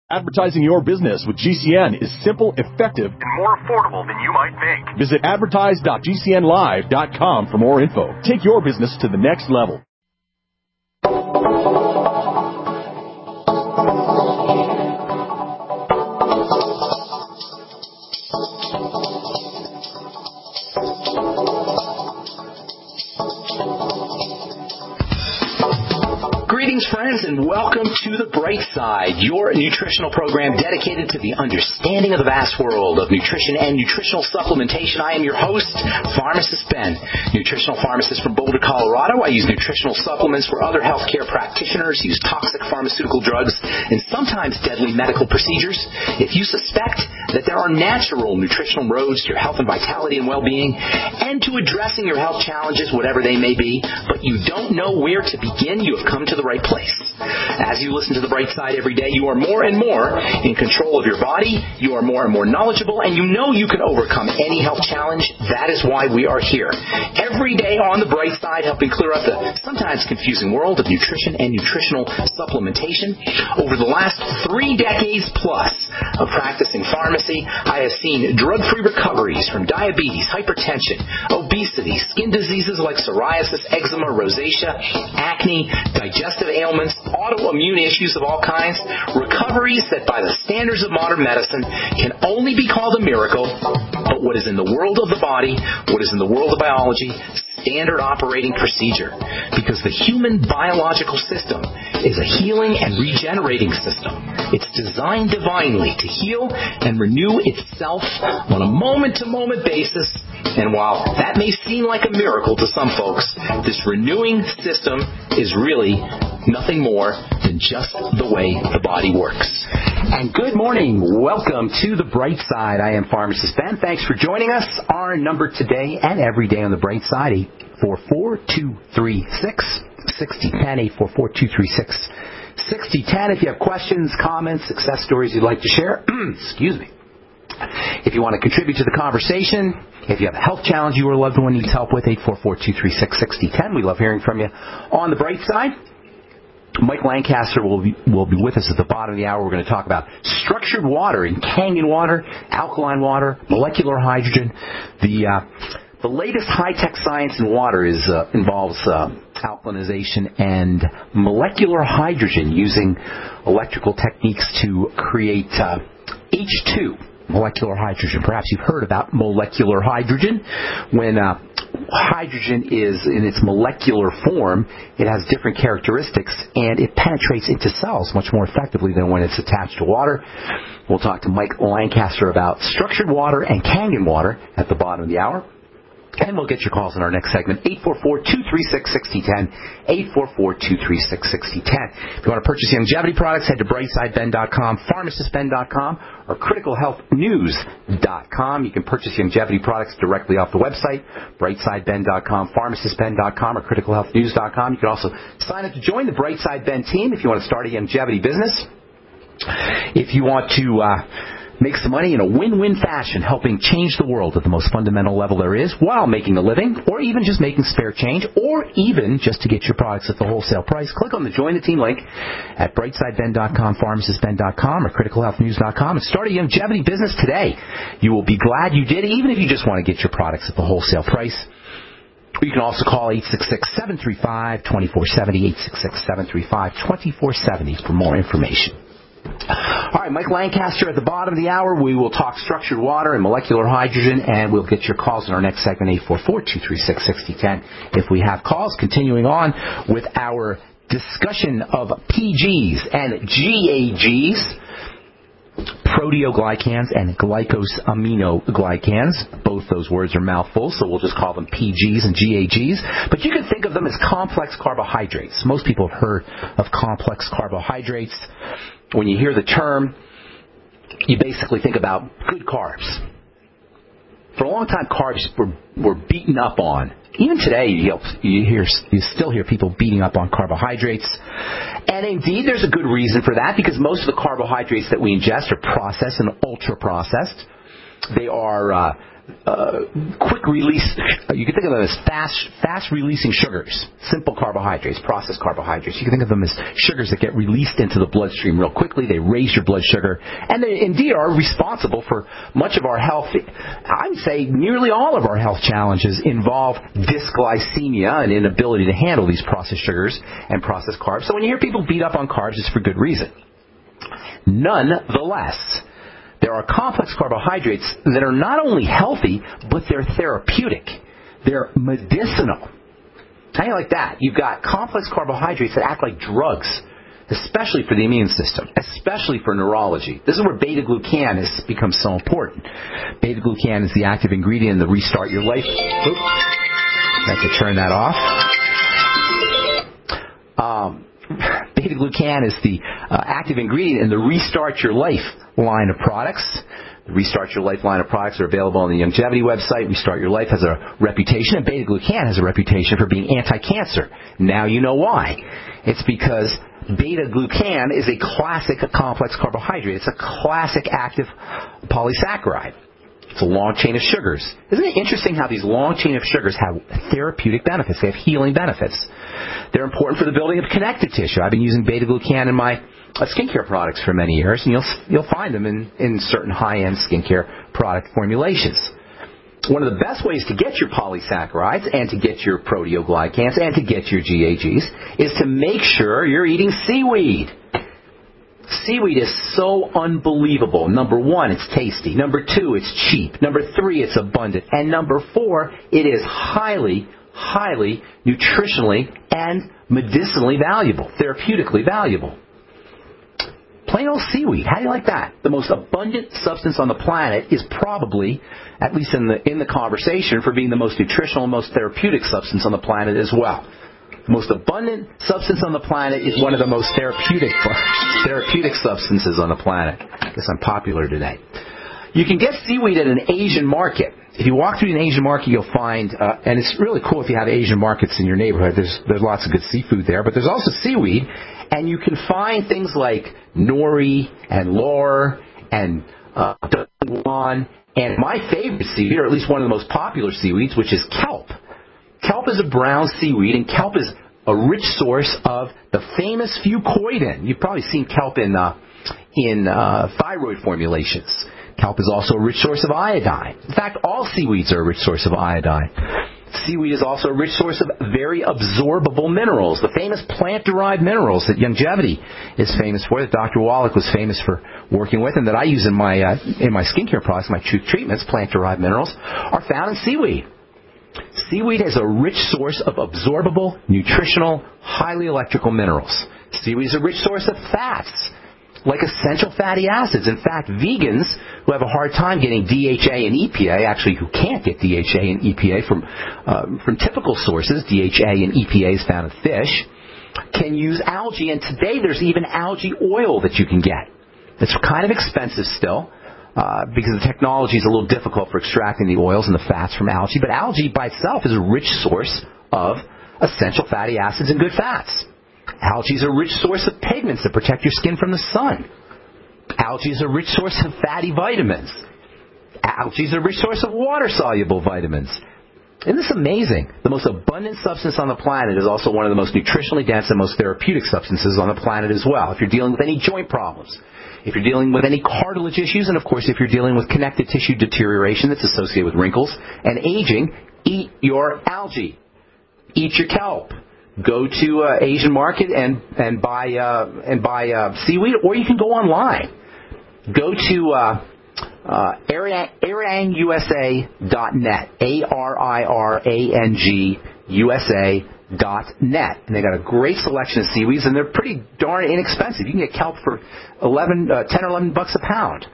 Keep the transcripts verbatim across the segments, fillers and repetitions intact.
Advertising your business with G C N is simple, effective, and more affordable than you might think. Visit advertise dot g c n live dot com for more info. Take your business to the next level. Greetings, friends, and welcome to The Bright Side, your nutritional program dedicated to the understanding of the vast world of nutrition and nutritional supplementation. I am your host, Pharmacist Ben, nutritional pharmacist from Boulder, Colorado. I use nutritional supplements where other healthcare practitioners use toxic pharmaceutical drugs and sometimes deadly medical procedures. If you suspect that there are natural nutritional roads to your health and vitality and well-being and to addressing your health challenges, whatever they may be, but you don't know where to begin, you have come to the right place. As you listen to The Bright Side every day, you are more and more in control of your body, you are more and more knowledgeable, and you know you can overcome any health challenge. That is why we are here. Every day on The Bright Side, helping clear up the sometimes confusing world of nutrition and nutritional supplementation. Over the last three decades plus of practicing pharmacy, I have seen drug-free recoveries from diabetes, hypertension, obesity, skin diseases like psoriasis, eczema, rosacea, acne, digestive ailments, autoimmune issues of all kinds, recoveries that by the standards of modern medicine can only be called a miracle, but what is in the world of the body, what is in the world of biology, standard operating procedure, because the human biological system is a healing and regenerating system. It's designed divinely to heal and renew itself on a moment-to-moment basis, and while that may seem like a miracle to some folks, this renewing system is really nothing more than just the way the body works. And good morning. Welcome to The Bright Side. I am Pharmacist Ben. Thanks for joining us. Our number today and every day on The Bright Side, eight four four, two three six, six zero one zero, eight four four, two three six, six zero one zero. If you have questions, comments, success stories you'd like to share, excuse me. If you want to contribute to the conversation, if you have a health challenge you or a loved one needs help with, eight four four, two three six, six zero one zero. We love hearing from you. On The Bright Side, Mike Lancaster will be, will be with us at the bottom of the hour. We're going to talk about structured water and Kangen water, alkaline water, molecular hydrogen. The uh, the latest high-tech science in water is uh, involves uh, alkalinization and molecular hydrogen using electrical techniques to create uh, H two. Molecular hydrogen. Perhaps you've heard about molecular hydrogen. When uh, hydrogen is in its molecular form, it has different characteristics, and it penetrates into cells much more effectively than when it's attached to water. We'll talk to Mike Lancaster about structured water and Kangen water at the bottom of the hour. And we'll get your calls in our next segment, eight four four, two three six, six zero one zero, eight four four, two three six, six zero one zero. If you want to purchase longevity products, head to bright side ben dot com, pharmacist ben dot com, or critical health news dot com. You can purchase longevity products directly off the website, bright side ben dot com, pharmacist ben dot com, or critical health news dot com. You can also sign up to join the Bright Side Ben team if you want to start a longevity business. If you want to Uh, make some money in a win-win fashion, helping change the world at the most fundamental level there is while making a living, or even just making spare change, or even just to get your products at the wholesale price. Click on the Join the Team link at bright side ben dot com, pharmacist ben dot com, or critical health news dot com and start a longevity business today. You will be glad you did, even if you just want to get your products at the wholesale price. You can also call eight six six, seven three five, two four seven zero, eight six six, seven three five, two four seven zero for more information. All right, Mike Lancaster at the bottom of the hour. We will talk structured water and molecular hydrogen, and we'll get your calls in our next segment, eight four four, two three six, six zero one zero. If we have calls, continuing on with our discussion of P Gs and G A Gs, proteoglycans and glycosaminoglycans. Both those words are mouthfuls, so we'll just call them P Gs and G A Gs. But you can think of them as complex carbohydrates. Most people have heard of complex carbohydrates. When you hear the term, you basically think about good carbs. For a long time, carbs were, were beaten up on. Even today, you, you, hear, you still hear people beating up on carbohydrates. And indeed, there's a good reason for that, because most of the carbohydrates that we ingest are processed and ultra-processed. They are uh, uh, quick release. You can think of them as fast, fast releasing sugars, simple carbohydrates, processed carbohydrates. You can think of them as sugars that get released into the bloodstream real quickly. They raise your blood sugar, and they indeed are responsible for much of our health. I would say nearly all of our health challenges involve dysglycemia, an inability to handle these processed sugars and processed carbs. So when you hear people beat up on carbs, it's for good reason. Nonetheless, there are complex carbohydrates that are not only healthy, but they're therapeutic. They're medicinal. How do you like that? You've got complex carbohydrates that act like drugs, especially for the immune system, especially for neurology. This is where beta-glucan has become so important. Beta-glucan is the active ingredient in the Restart Your Life. Oops. I have to turn that off. Um, Beta-glucan is the uh, active ingredient in the Restart Your Life line of products. The Restart Your Life line of products are available on the Youngevity website. Restart Your Life has a reputation, and beta-glucan has a reputation for being anti-cancer. Now you know why. It's because beta-glucan is a classic complex carbohydrate. It's a classic active polysaccharide. It's a long chain of sugars. Isn't it interesting how these long chain of sugars have therapeutic benefits? They have healing benefits. They're important for the building of connective tissue. I've been using beta-glucan in my uh, skincare products for many years, and you'll you'll find them in, in certain high-end skincare product formulations. One of the best ways to get your polysaccharides and to get your proteoglycans and to get your G A Gs is to make sure you're eating seaweed. Seaweed is so unbelievable. Number one, it's tasty. Number two, it's cheap. Number three, it's abundant. And number four, it is highly, highly nutritionally and medicinally valuable, therapeutically valuable. Plain old seaweed. How do you like that? The most abundant substance on the planet is probably, at least in the in the conversation, for being the most nutritional and most therapeutic substance on the planet as well. The most abundant substance on the planet is one of the most therapeutic therapeutic substances on the planet. I guess I'm popular today. You can get seaweed at an Asian market. If you walk through an Asian market, you'll find, uh, and it's really cool if you have Asian markets in your neighborhood. There's there's lots of good seafood there, but there's also seaweed, and you can find things like nori and lore and uh, dongguan, and my favorite seaweed, or at least one of the most popular seaweeds, which is kelp. Kelp is a brown seaweed, and kelp is a rich source of the famous fucoidan. You've probably seen kelp in uh, in uh, thyroid formulations. Kelp is also a rich source of iodine. In fact, all seaweeds are a rich source of iodine. Seaweed is also a rich source of very absorbable minerals, the famous plant-derived minerals that Youngevity is famous for, that Doctor Wallach was famous for working with, and that I use in my uh, in my skincare products, my Truth treatments. Plant-derived minerals are found in seaweed. Seaweed is a rich source of absorbable, nutritional, highly electrical minerals. Seaweed is a rich source of fats, like essential fatty acids. In fact, vegans who have a hard time getting D H A and E P A, actually who can't get D H A and E P A from uh, from typical sources, D H A and E P A is found in fish, can use algae. And today there's even algae oil that you can get. It's kind of expensive still, Uh, because the technology is a little difficult for extracting the oils and the fats from algae. But algae by itself is a rich source of essential fatty acids and good fats. Algae is a rich source of pigments that protect your skin from the sun. Algae is a rich source of fatty vitamins. Algae is a rich source of water-soluble vitamins. Isn't this amazing? The most abundant substance on the planet is also one of the most nutritionally dense and most therapeutic substances on the planet as well. If you're dealing with any joint problems, if you're dealing with any cartilage issues, and of course if you're dealing with connective tissue deterioration that's associated with wrinkles and aging, eat your algae. Eat your kelp. Go to uh, Asian market and and buy uh, and buy uh, seaweed, or you can go online. Go to uh, uh, arang u s a dot net, A R I R A N G U S A dot net, and they got a great selection of seaweeds, and they're pretty darn inexpensive. You can get kelp for eleven, uh, ten or eleven bucks a pound.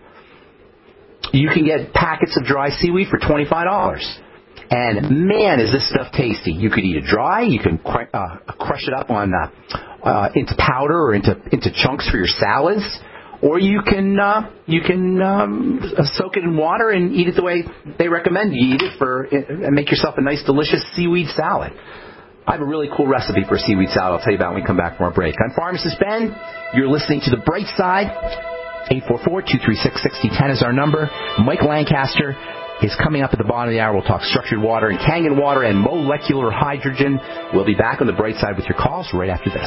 You can get packets of dry seaweed for twenty-five dollars. And man, is this stuff tasty! You could eat it dry. You can cr- uh, crush it up on uh, uh, into powder or into into chunks for your salads, or you can uh, you can um, soak it in water and eat it the way they recommend you eat it for and make yourself a nice, delicious seaweed salad. I have a really cool recipe for a seaweed salad I'll tell you about when we come back from our break. I'm Pharmacist Ben. You're listening to The Bright Side. eight four four, two three six, six zero one zero is our number. Mike Lancaster is coming up at the bottom of the hour. We'll talk structured water and Kangen water and molecular hydrogen. We'll be back on the bright side with your calls right after this.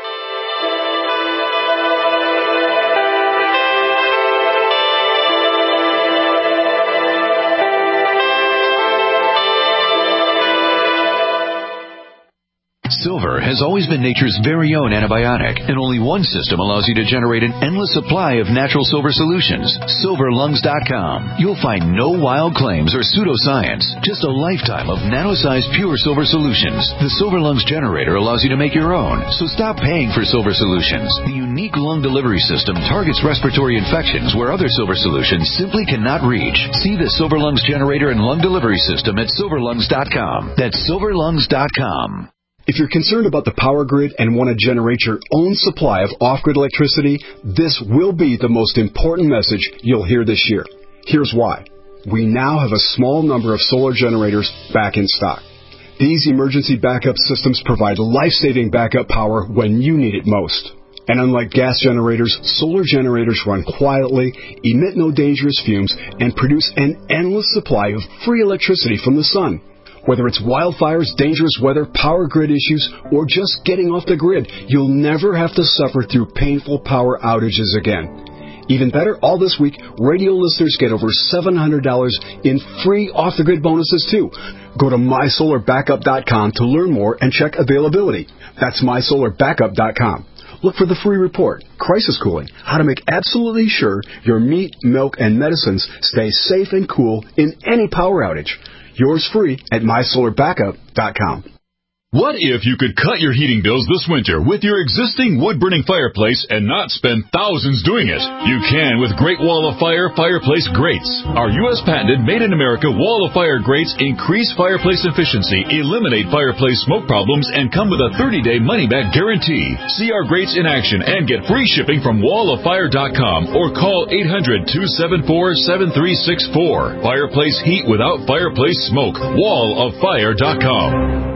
Silver has always been nature's very own antibiotic, and only one system allows you to generate an endless supply of natural silver solutions. silver lungs dot com. You'll find no wild claims or pseudoscience, just a lifetime of nano-sized pure silver solutions. The Silver Lungs generator allows you to make your own, so stop paying for silver solutions. The unique lung delivery system targets respiratory infections where other silver solutions simply cannot reach. See the Silver Lungs generator and lung delivery system at silver lungs dot com. That's silver lungs dot com. If you're concerned about the power grid and want to generate your own supply of off-grid electricity, this will be the most important message you'll hear this year. Here's why. We now have a small number of solar generators back in stock. These emergency backup systems provide life-saving backup power when you need it most. And unlike gas generators, solar generators run quietly, emit no dangerous fumes, and produce an endless supply of free electricity from the sun. Whether it's wildfires, dangerous weather, power grid issues, or just getting off the grid, you'll never have to suffer through painful power outages again. Even better, all this week, radio listeners get over seven hundred dollars in free off-the-grid bonuses, too. Go to my solar backup dot com to learn more and check availability. That's my solar backup dot com. Look for the free report, Crisis Cooling, how to make absolutely sure your meat, milk, and medicines stay safe and cool in any power outage. Yours free at my solar backup dot com. What if you could cut your heating bills this winter with your existing wood-burning fireplace and not spend thousands doing it? You can with Great Wall of Fire fireplace grates. Our U S patented made-in-America Wall of Fire grates increase fireplace efficiency, eliminate fireplace smoke problems, and come with a thirty-day money-back guarantee. See our grates in action and get free shipping from wall of fire dot com or call eight hundred, two seven four, seven three six four. Fireplace heat without fireplace smoke. wall of fire dot com.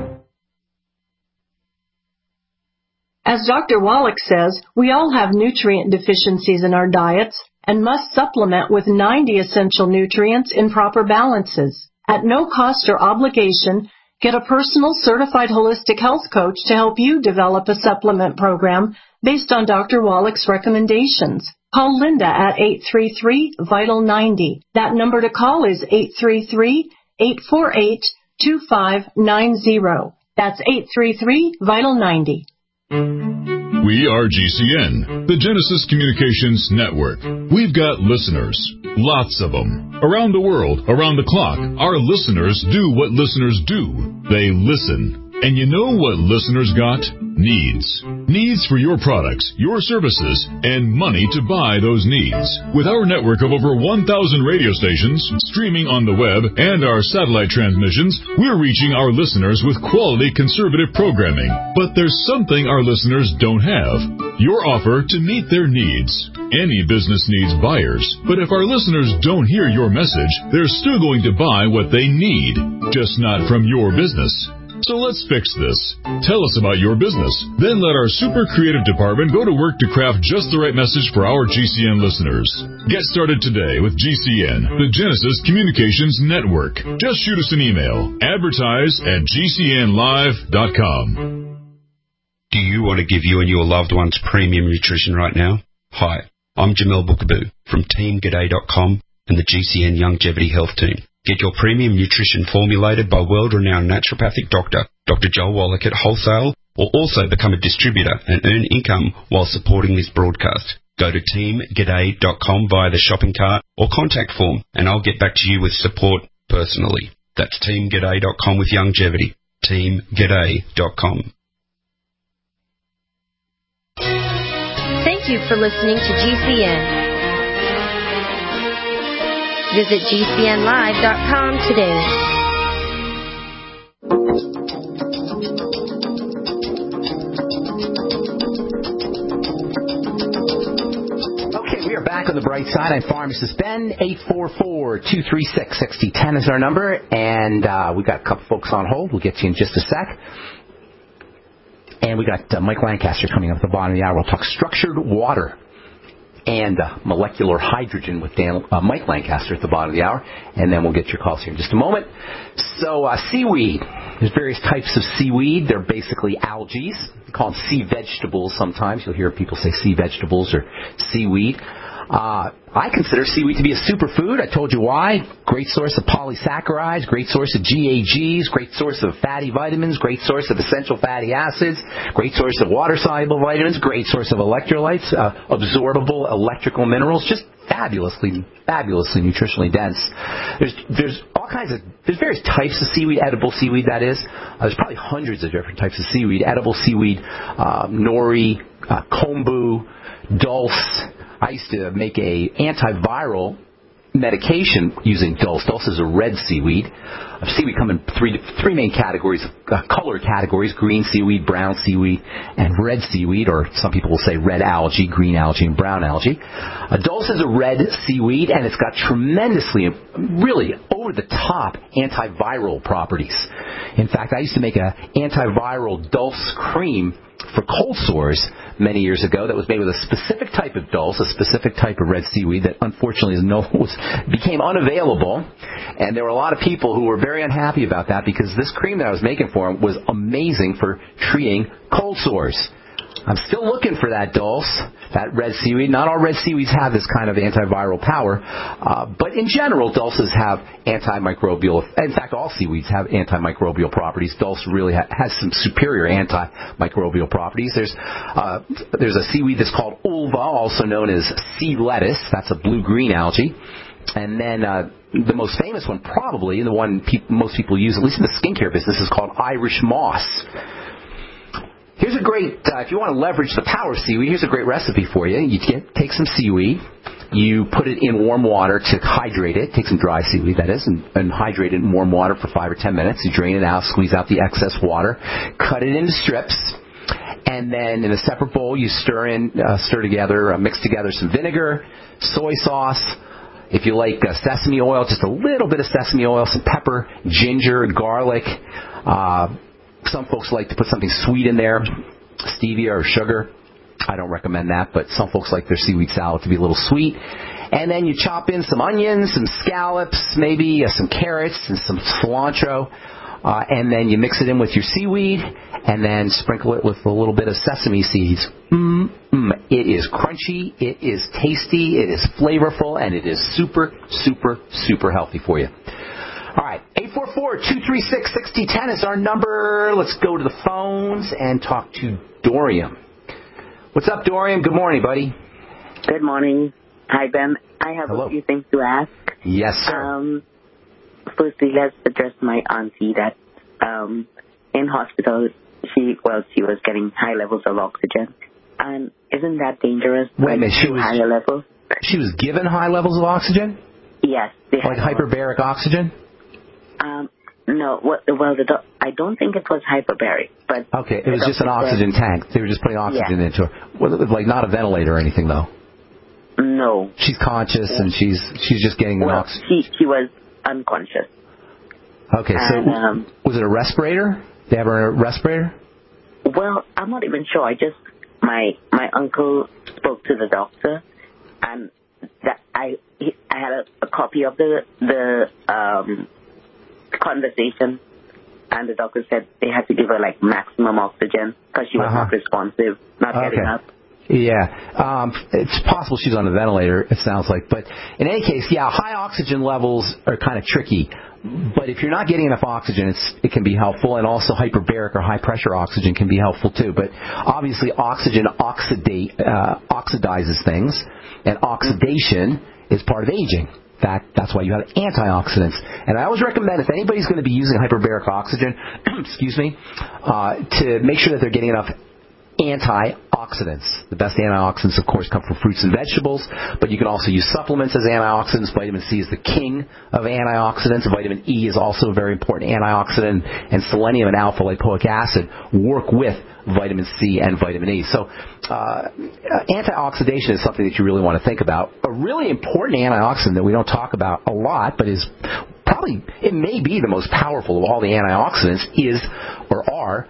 As Doctor Wallach says, we all have nutrient deficiencies in our diets and must supplement with ninety essential nutrients in proper balances. At no cost or obligation, get a personal certified holistic health coach to help you develop a supplement program based on Doctor Wallach's recommendations. Call Linda at eight three three, vital ninety. That number to call is eight three three, eight four eight, two five nine zero. That's eight three three, vital ninety. We are G C N, the Genesis Communications Network. We've got listeners, lots of them. Around the world, around the clock, our listeners do what listeners do. They listen. And you know what listeners got? Needs. Needs for your products, your services, and money to buy those needs. With our network of over one thousand radio stations, streaming on the web, and our satellite transmissions, we're reaching our listeners with quality conservative programming. But there's something our listeners don't have. Your offer to meet their needs. Any business needs buyers, but if our listeners don't hear your message, they're still going to buy what they need, just not from your business. So let's fix this. Tell us about your business. Then let our super creative department go to work to craft just the right message for our G C N listeners. Get started today with G C N, the Genesis Communications Network. Just shoot us an email. Advertise at G C N live dot com. Do you want to give you and your loved ones premium nutrition right now? Hi, I'm Jamel Bookaboo from team g'day dot com and the G C N Longevity Health Team. Get your premium nutrition formulated by world-renowned naturopathic doctor, Doctor Joel Wallach at wholesale, or also become a distributor and earn income while supporting this broadcast. Go to team g'day dot com via the shopping cart or contact form, and I'll get back to you with support personally. That's team g'day dot com with longevity. team g'day dot com. Thank you for listening to G C N. Visit G C N live dot com today. Okay, we are back on the bright side. I'm Pharmacist Ben. eight four four, two three six, six zero one zero is our number, and uh, we've got a couple folks on hold. We'll get to you in just a sec. And we got uh, Mike Lancaster coming up at the bottom of the hour. We'll talk structured water and uh, molecular hydrogen with Dan, uh, Mike Lancaster at the bottom of the hour, and then we'll get your calls here in just a moment. So uh, seaweed. There's various types of seaweed. They're basically algae. We call them sea vegetables sometimes. You'll hear people say sea vegetables or seaweed. Uh, I consider seaweed to be a superfood. I told you why. Great source of polysaccharides, great source of G A Gs, great source of fatty vitamins, great source of essential fatty acids, great source of water-soluble vitamins, great source of electrolytes, uh, absorbable electrical minerals, just fabulously, fabulously nutritionally dense. There's, there's all kinds of, there's various types of seaweed, edible seaweed that is. Uh, there's probably hundreds of different types of seaweed. Edible seaweed, uh, nori, uh, kombu, dulse. I used to make a antiviral medication using dulse. Dulse is a red seaweed. Seaweed come in three three main categories, uh, color categories: green seaweed, brown seaweed, and red seaweed, or some people will say red algae, green algae, and brown algae. Uh, dulse is a red seaweed, and it's got tremendously, really over-the-top antiviral properties. In fact, I used to make an antiviral dulse cream for cold sores many years ago that was made with a specific type of dulse, a specific type of red seaweed that unfortunately is no, was, became unavailable. And there were a lot of people who were very unhappy about that because this cream that I was making for them was amazing for treating cold sores. I'm still looking for that dulse, that red seaweed. Not all red seaweeds have this kind of antiviral power, uh, but in general, dulses have antimicrobial. In fact, all seaweeds have antimicrobial properties. Dulse really ha- has some superior antimicrobial properties. There's uh, there's a seaweed that's called ulva, also known as sea lettuce. That's a blue-green algae. And then uh, the most famous one, probably, the one pe- most people use, at least in the skincare business, is called Irish moss. Here's a great, uh, if you want to leverage the power of seaweed, here's a great recipe for you. You get, take some seaweed, you put it in warm water to hydrate it, take some dry seaweed, that is, and, and hydrate it in warm water for five or ten minutes. You drain it out, squeeze out the excess water, cut it into strips, and then in a separate bowl you stir in, uh, stir together, uh, mix together some vinegar, soy sauce. If you like uh, sesame oil, just a little bit of sesame oil, some pepper, ginger, garlic. Uh, some folks like to put something sweet in there, stevia or sugar. I don't recommend that, but some folks like their seaweed salad to be a little sweet. And then you chop in some onions, some scallops, maybe uh, some carrots and some cilantro. Uh, and then you mix it in with your seaweed and then sprinkle it with a little bit of sesame seeds. Mm, mm, it is crunchy, it is tasty, it is flavorful, and it is super, super, super healthy for you. All right, eight four four, two three six, six zero one zero is our number. Let's go to the phones and talk to Dorian. What's up, Dorian? Good morning, buddy. Good morning. Hi, Ben. I have Hello. a few things to ask. Yes, sir. Um, firstly, let's address my auntie that um, in hospital, she, well, she was getting high levels of oxygen. And isn't that dangerous? Wait a minute, she was, higher levels? She was given high levels of oxygen? Yes. Like hyperbaric oxygen? Um, no, well, well the doc- I don't think it was hyperbaric, but... Okay, it was just an oxygen said, tank. They were just putting oxygen yeah. into her. Well, like not a ventilator or anything, though? No. She's conscious and she's she's just getting well, an oxygen... She, she was unconscious. Okay, so and, um, was it a respirator? They have her in a respirator? Well, I'm not even sure. I just... My my uncle spoke to the doctor, and that I he, I had a, a copy of the the um, conversation, and the doctor said they had to give her like maximum oxygen because she was uh-huh. not responsive, not okay. getting up. Yeah, um, it's possible she's on a ventilator, it sounds like. But in any case, yeah, high oxygen levels are kind of tricky. But if you're not getting enough oxygen, it's, it can be helpful. And also hyperbaric or high-pressure oxygen can be helpful, too. But obviously, oxygen oxidate, uh, oxidizes things. And oxidation is part of aging. That, that's why you have antioxidants. And I always recommend if anybody's going to be using hyperbaric oxygen, excuse me, uh, to make sure that they're getting enough antioxidants. The best antioxidants, of course, come from fruits and vegetables, but you can also use supplements as antioxidants. Vitamin C is the king of antioxidants. Vitamin E is also a very important antioxidant, and selenium and alpha-lipoic acid work with vitamin C and vitamin E. So uh, antioxidation is something that you really want to think about. A really important antioxidant that we don't talk about a lot, but is probably probably, it may be the most powerful of all the antioxidants is, or are,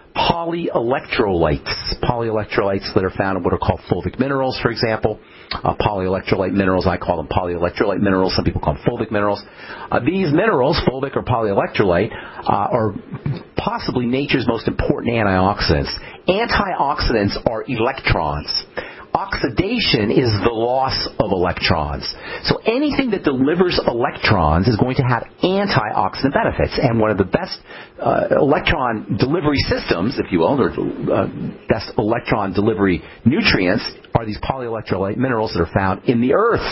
polyelectrolytes. Polyelectrolytes that are found in what are called fulvic minerals, for example. Uh, polyelectrolyte minerals, I call them polyelectrolyte minerals. Some people call them fulvic minerals. Uh, these minerals, fulvic or polyelectrolyte, uh, are possibly nature's most important antioxidants. Antioxidants are electrons. Oxidation is the loss of electrons. So anything that delivers electrons is going to have antioxidant benefits. And one of the best uh, electron delivery systems, if you will, or uh, best electron delivery nutrients are these polyelectrolyte minerals that are found in the earth.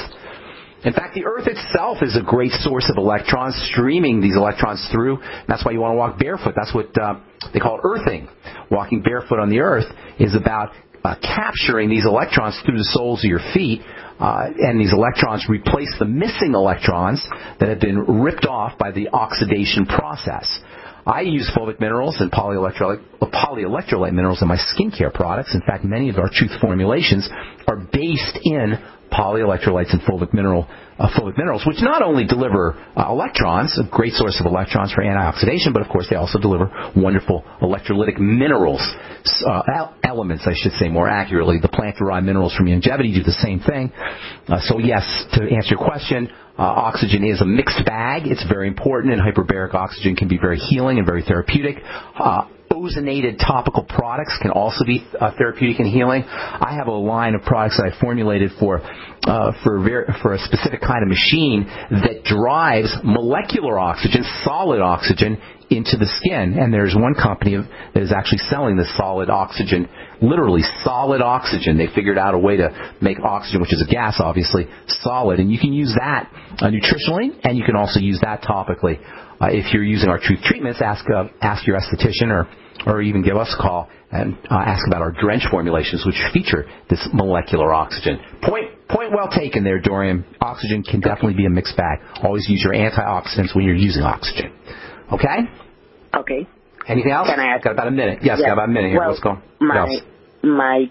In fact, the earth itself is a great source of electrons, streaming these electrons through. That's why you want to walk barefoot. That's what uh, they call earthing. Walking barefoot on the earth is about Uh, capturing these electrons through the soles of your feet, uh, and these electrons replace the missing electrons that have been ripped off by the oxidation process. I use fulvic minerals and polyelectrolyte, uh, polyelectrolyte minerals in my skincare products. In fact, many of our Truth formulations are based in polyelectrolytes and fulvic mineral uh, fulvic minerals, which not only deliver uh, electrons, a great source of electrons for antioxidation, but of course they also deliver wonderful electrolytic minerals, uh, elements, I should say more accurately. The plant-derived minerals from Youngevity do the same thing. Uh, so yes, to answer your question, uh, oxygen is a mixed bag. It's very important, and hyperbaric oxygen can be very healing and very therapeutic. Uh, Ozonated topical products can also be uh, therapeutic and healing. I have a line of products that I formulated for uh, for ver- for a specific kind of machine that drives molecular oxygen, solid oxygen, into the skin. And there's one company that is actually selling this solid oxygen, literally solid oxygen. They figured out a way to make oxygen, which is a gas, obviously, solid. And you can use that uh, nutritionally, and you can also use that topically. Uh, if you're using our Truth treatments, ask uh, ask your esthetician or, or even give us a call and uh, ask about our Drench formulations, which feature this molecular oxygen. Point point well taken there, Dorian. Oxygen can definitely be a mixed bag. Always use your antioxidants when you're using oxygen. Okay? Okay. Anything else? Can I ask? Got about a minute. Yes, yeah. got about a minute here. Well, Let's go. My, my,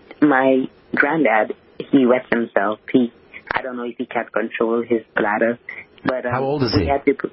my granddad, he wets himself. He, I don't know if he can control his bladder. But um, how old is he? Had to,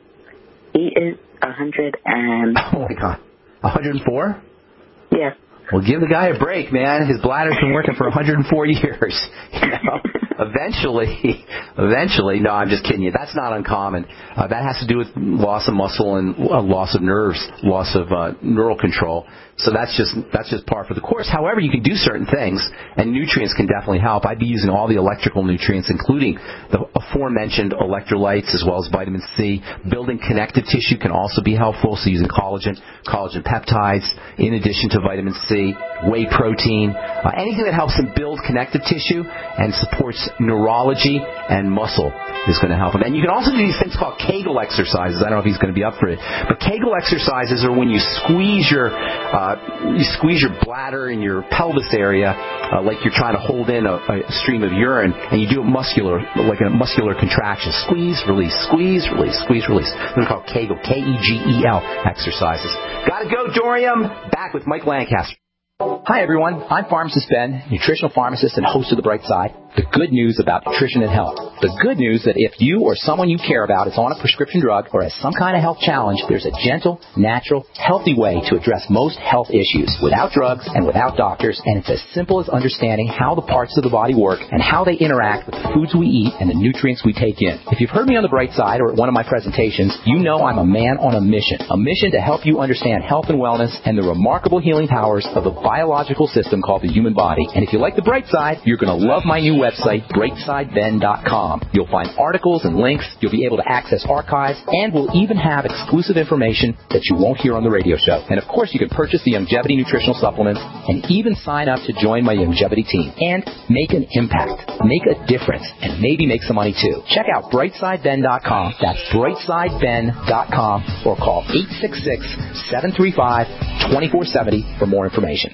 he is a hundred and. Oh my God, a hundred and four? Yes. Well, give the guy a break, man. His bladder's been working for a hundred and four years. You know, eventually, eventually. No, I'm just kidding you. That's not uncommon. Uh, that has to do with loss of muscle and uh, loss of nerves, loss of uh, neural control. So that's just that's just par for the course. However, you can do certain things, and nutrients can definitely help. I'd be using all the electrical nutrients, including the aforementioned electrolytes as well as vitamin C. Building connective tissue can also be helpful, so using collagen, collagen peptides, in addition to vitamin C, whey protein, uh, anything that helps them build connective tissue and supports neurology and muscle is going to help them. And you can also do these things called Kegel exercises. I don't know if he's going to be up for it, but Kegel exercises are when you squeeze your uh, you squeeze your bladder and your pelvis area uh, like you're trying to hold in a, a stream of urine, and you do it muscular, like a muscular contraction. Squeeze, release, squeeze, release, squeeze, release. They're called Kegel, K E G E L exercises. Gotta go, Dorium. Back with Mike Lancaster. Hi, everyone. I'm Pharmacist Ben, nutritional pharmacist and host of The Bright Side. The good news about nutrition and health. The good news that if you or someone you care about is on a prescription drug or has some kind of health challenge, there's a gentle, natural, healthy way to address most health issues without drugs and without doctors, and it's as simple as understanding how the parts of the body work and how they interact with the foods we eat and the nutrients we take in. If you've heard me on The Bright Side or at one of my presentations, you know I'm a man on a mission. A mission to help you understand health and wellness and the remarkable healing powers of the biological system called the human body. And if you like The Bright Side, you're going to love my new website, bright side ben dot com. You'll find articles and links, you'll be able to access archives, and we'll even have exclusive information that you won't hear on the radio show. And of course, you can purchase the Youngevity nutritional supplements and even sign up to join my Youngevity team and make an impact, make a difference, and maybe make some money too. Check out bright side ben dot com. That's bright side ben dot com, or call eight six six, seven three five, two four seven zero for more information.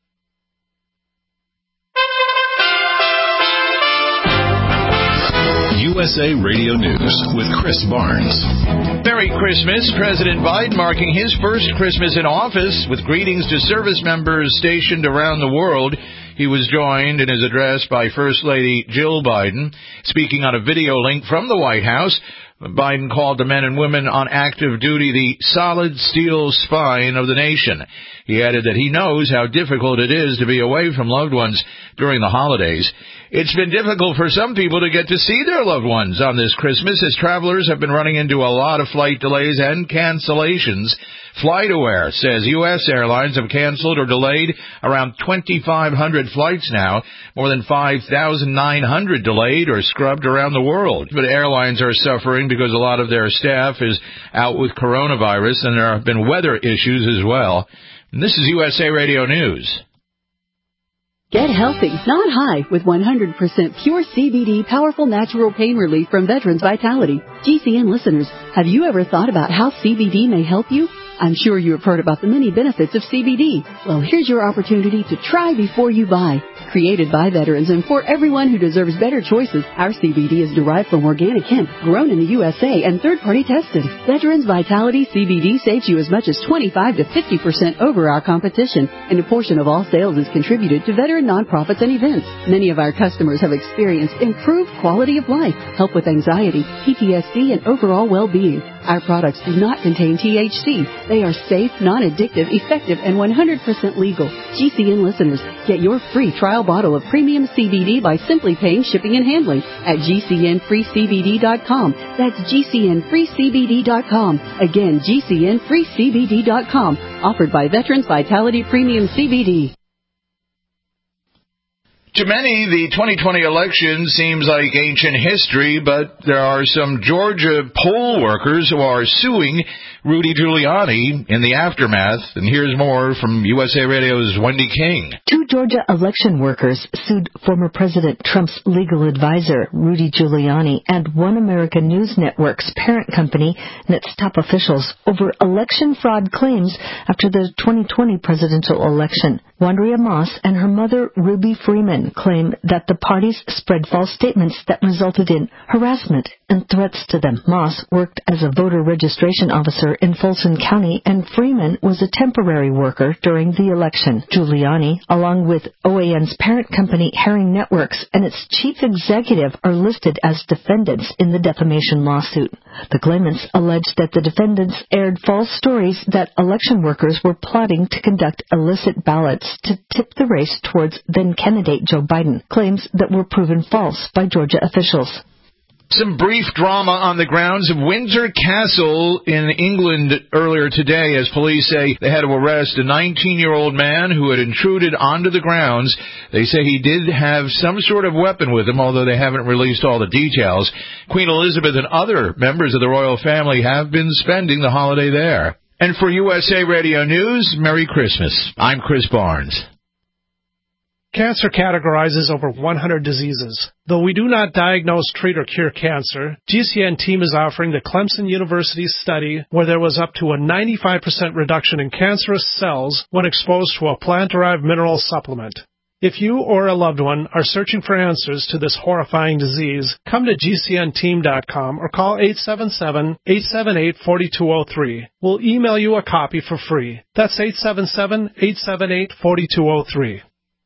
U S A Radio News with Chris Barnes. Merry Christmas. President Biden marking his first Christmas in office with greetings to service members stationed around the world. He was joined in his address by First Lady Jill Biden. Speaking on a video link from the White House, Biden called the men and women on active duty the solid steel spine of the nation. He added that he knows how difficult it is to be away from loved ones during the holidays. It's been difficult for some people to get to see their loved ones on this Christmas, as travelers have been running into a lot of flight delays and cancellations. FlightAware says U S airlines have canceled or delayed around twenty-five hundred flights now, more than five thousand nine hundred delayed or scrubbed around the world. But airlines are suffering because a lot of their staff is out with coronavirus, and there have been weather issues as well. And this is U S A Radio News. Get healthy, not high, with one hundred percent pure C B D powerful natural pain relief from Veterans Vitality. G C N listeners, have you ever thought about how C B D may help you? I'm sure you have heard about the many benefits of C B D. Well, here's your opportunity to try before you buy. Created by veterans and for everyone who deserves better choices, our C B D is derived from organic hemp, grown in the U S A and third-party tested. Veterans Vitality C B D saves you as much as twenty-five to fifty percent over our competition, and a portion of all sales is contributed to veteran nonprofits and events. Many of our customers have experienced improved quality of life, help with anxiety, P T S D, and overall well-being. Our products do not contain T H C. They are safe, non-addictive, effective, and one hundred percent legal. G C N listeners, get your free trial bottle of premium C B D by simply paying shipping and handling at G C N free C B D dot com. That's G C N free C B D dot com. Again, G C N free C B D dot com. Offered by Veterans Vitality Premium C B D. To many, the twenty twenty election seems like ancient history, but there are some Georgia poll workers who are suing Rudy Giuliani in the aftermath. And here's more from U S A Radio's Wendy King. Two Georgia election workers sued former President Trump's legal advisor, Rudy Giuliani, and One America News Network's parent company and its top officials over election fraud claims after the twenty twenty presidential election. Wandria Moss and her mother, Ruby Freeman, claim that the parties spread false statements that resulted in harassment and threats to them. Moss worked as a voter registration officer in Folsom County, and Freeman was a temporary worker during the election. Giuliani, along with O A N's parent company Herring Networks and its chief executive, are listed as defendants in the defamation lawsuit. The claimants allege that the defendants aired false stories that election workers were plotting to conduct illicit ballots to tip the race towards then-candidate Joe Biden, claims that were proven false by Georgia officials. Some brief drama on the grounds of Windsor Castle in England earlier today, as police say they had to arrest a nineteen-year-old man who had intruded onto the grounds. They say he did have some sort of weapon with him, although they haven't released all the details. Queen Elizabeth and other members of the royal family have been spending the holiday there. And for U S A Radio News, Merry Christmas. I'm Chris Barnes. Cancer categorizes over one hundred diseases. Though we do not diagnose, treat, or cure cancer, G C N team is offering the Clemson University study where there was up to a ninety-five percent reduction in cancerous cells when exposed to a plant-derived mineral supplement. If you or a loved one are searching for answers to this horrifying disease, come to G C N team dot com or call eight seven seven, eight seven eight, four two zero three. We'll email you a copy for free. That's eight seven seven, eight seven eight, four two zero three.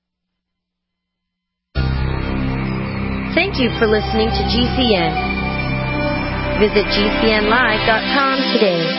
Thank you for listening to G C N. Visit G C N live dot com today.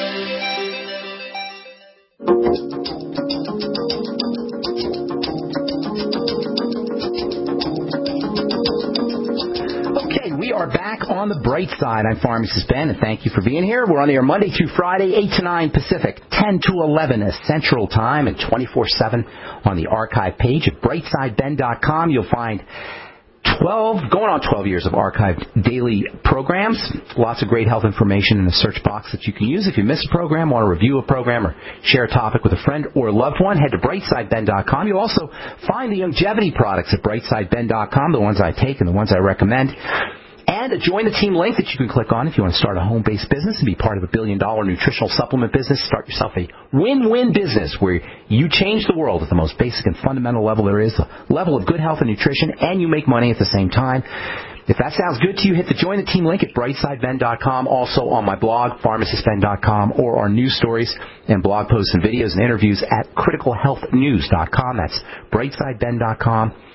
Okay, we are back on the bright side. I'm Pharmacist Ben, and thank you for being here. We're on the air Monday through Friday, eight to nine Pacific, ten to eleven Central Time, and twenty-four seven on the archive page at bright side ben dot com. You'll find twelve, going on twelve years of archived daily programs. Lots of great health information in the search box that you can use. If you miss a program, want to review a program, or share a topic with a friend or loved one, head to bright side ben dot com. You'll also find the longevity products at bright side ben dot com, the ones I take and the ones I recommend. And a Join the Team link that you can click on if you want to start a home-based business and be part of a billion-dollar nutritional supplement business. Start yourself a win-win business where you change the world at the most basic and fundamental level there is, the level of good health and nutrition, and you make money at the same time. If that sounds good to you, hit the Join the Team link at bright side ben dot com, also on my blog, pharmacist ben dot com, or our news stories and blog posts and videos and interviews at critical health news dot com. That's bright side ben dot com.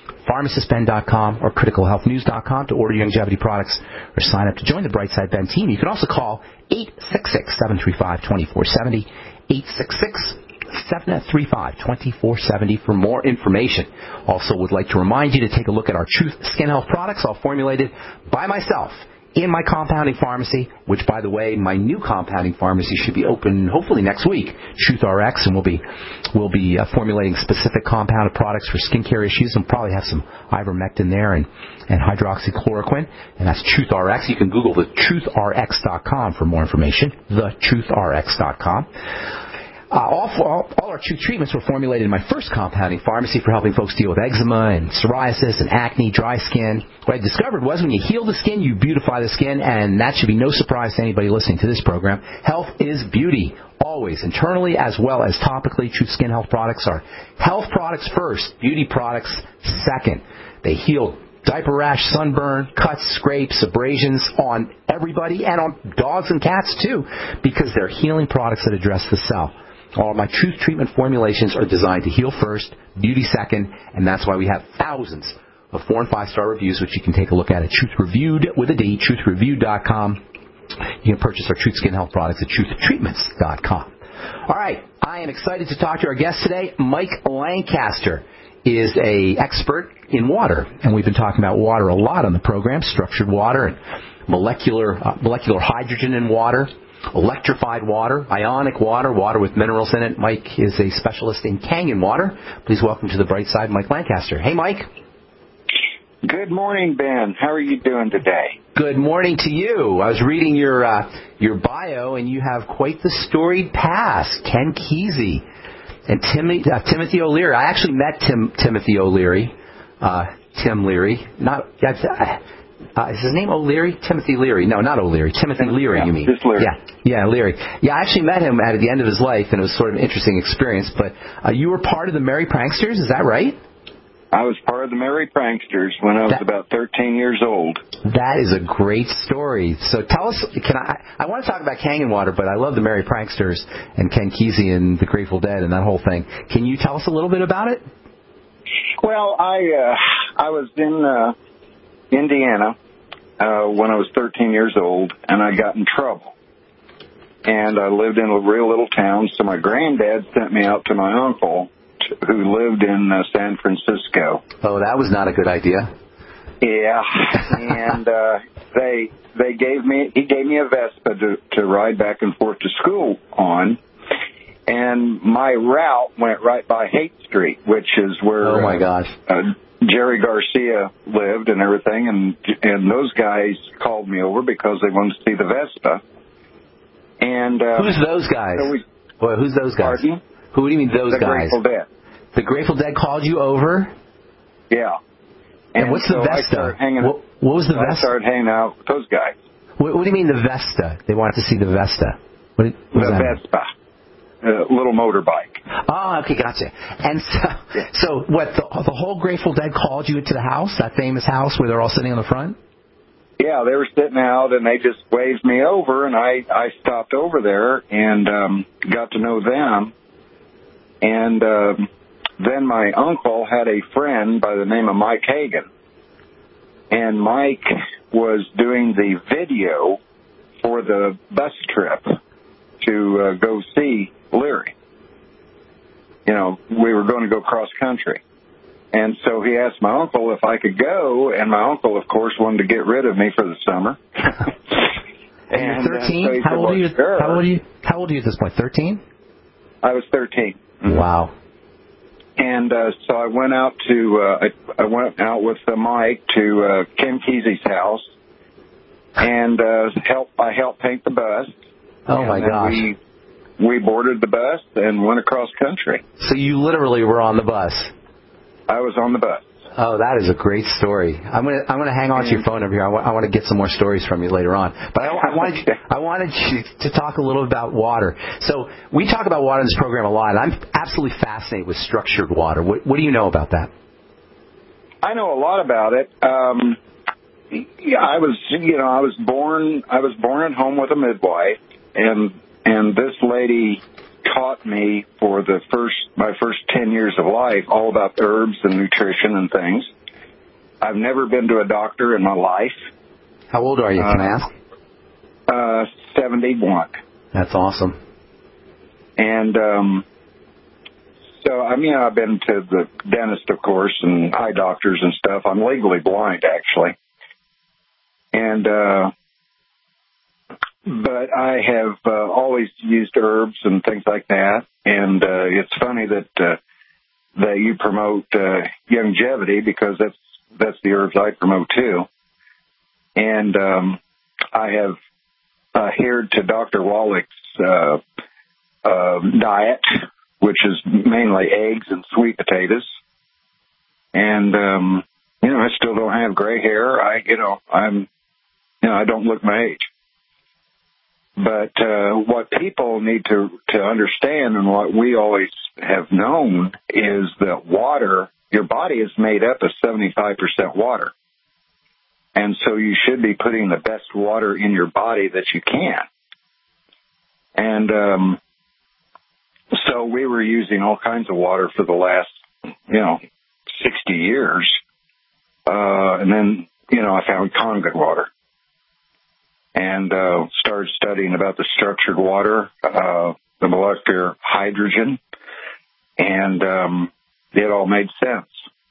pharmacist ben dot com or critical health news dot com to order Youngevity products or sign up to join the Brightside Ben team. You can also call eight six six, seven three five, two four seven zero, eight six six, seven three five, two four seven zero for more information. Also would like to remind you to take a look at our Truth Skin Health products, all formulated by myself in my compounding pharmacy, which, by the way, my new compounding pharmacy should be open hopefully next week, Truth R X, and we'll be we'll be uh, formulating specific compounded products for skincare issues, and probably have some ivermectin there and, and hydroxychloroquine, and that's Truth R X. You can Google the truth r x dot com for more information, the truth r x dot com. Uh, all, all, all our Truth treatments were formulated in my first compounding pharmacy for helping folks deal with eczema and psoriasis and acne, dry skin. What I discovered was when you heal the skin, you beautify the skin, and that should be no surprise to anybody listening to this program. Health is beauty, always, internally as well as topically. Truth Skin Health products are health products first, beauty products second. They heal diaper rash, sunburn, cuts, scrapes, abrasions on everybody and on dogs and cats too, because they're healing products that address the cell. All of my Truth treatment formulations are designed to heal first, beauty second, and that's why we have thousands of four and five star reviews, which you can take a look at at Truth Reviewed with a D, truth reviewed dot com. You can purchase our Truth Skin Health products at truth treatments dot com. All right, I am excited to talk to our guest today. Mike Lancaster is a expert in water, and we've been talking about water a lot on the program, structured water and molecular uh, molecular hydrogen in water. Electrified water, ionic water, water with minerals in it. Mike is a specialist in Kangen water. Please welcome to the bright side, Mike Lancaster. Hey, Mike. Good morning, Ben. How are you doing today? Good morning to you. I was reading your uh, your bio, and you have quite the storied past. Ken Kesey and Tim, uh, Timothy O'Leary. I actually met Tim Timothy O'Leary. Uh, Tim Leary. Not. Uh, Uh, is his name O'Leary? Timothy Leary. No, not O'Leary. Timothy Leary, yeah, you mean. Just Leary. Yeah, yeah, Leary. Yeah, I actually met him at the end of his life, and it was sort of an interesting experience. But uh, you were part of the Merry Pranksters, is that right? I was part of the Merry Pranksters when I was that, about thirteen years old. That is a great story. So tell us, can I, I want to talk about Kangen water, but I love the Merry Pranksters and Ken Kesey and the Grateful Dead and that whole thing. Can you tell us a little bit about it? Well, I, uh, I was in, uh, Indiana, uh, when I was thirteen years old, and I got in trouble. And I lived in a real little town, so my granddad sent me out to my uncle, who lived in uh, San Francisco. Oh, that was not a good idea. Yeah, and uh, they they gave me he gave me a Vespa to, to ride back and forth to school on, and my route went right by Haight Street, which is where oh my gosh. Uh, uh, Jerry Garcia lived and everything, and and those guys called me over because they wanted to see the Vespa. And uh, who's those guys? So we, well, who's those guys? Pardon? Who do you mean those the guys? The Grateful Dead. The Grateful Dead called you over? Yeah. And, and what's so the Vesta? What, what was the so Vesta? I started hanging out with those guys. What, what do you mean the Vesta? They wanted to see the Vesta. What, what the Vespa. A little motorbike. Oh, okay, gotcha. And so, yeah. so what, the, the whole Grateful Dead called you to the house, that famous house where they're all sitting on the front? Yeah, they were sitting out, and they just waved me over, and I, I stopped over there and um, got to know them. And um, then my uncle had a friend by the name of Mike Hagan. And Mike was doing the video for the bus trip to uh, go see Leary. You know, we were going to go cross country. And so he asked my uncle if I could go, and my uncle, of course, wanted to get rid of me for the summer. and, and you're thirteen? So how, said, old well, you, sure. how old are you? How old are you at this point? thirteen? I was thirteen. Wow. And uh, so I went out to uh, I, I went out with uh, Mike to uh, Ken Kesey's house, and uh, help I helped paint the bus. Oh and my gosh! We we boarded the bus and went across country. So you literally were on the bus. I was on the bus. Oh, that is a great story. I'm gonna I'm gonna hang on to your phone over here. I, w- I want to get some more stories from you later on. But I, I wanted you, I wanted you to talk a little about water. So we talk about water in this program a lot, and I'm absolutely fascinated with structured water. What, what do you know about that? I know a lot about it. Um, yeah, I was you know I was born I was born at home with a midwife, and and this lady taught me for the first my first ten years of life all about herbs and nutrition and things. I've never been to a doctor in my life. How old are you, can I ask? Uh, seventy-one. That's awesome. And um, so, I mean, I've been to the dentist, of course, and eye doctors and stuff. I'm legally blind, actually. And, uh, but I have uh, always used herbs and things like that. And uh, it's funny that uh, that you promote uh, longevity, because that's that's the herbs I promote too. And um, I have adhered to Doctor Wallach's uh, uh, diet, which is mainly eggs and sweet potatoes. And um, you know, I still don't have gray hair. I, you know, I'm, you know, I don't look my age. But uh, what people need to to understand, and what we always have known, is that water, your body is made up of seventy-five percent water. And so you should be putting the best water in your body that you can. And um, so we were using all kinds of water for the last, you know, sixty years. Uh, and then, you know, I found Kangen water. And uh, started studying about the structured water, uh, the molecular hydrogen, and um, it all made sense.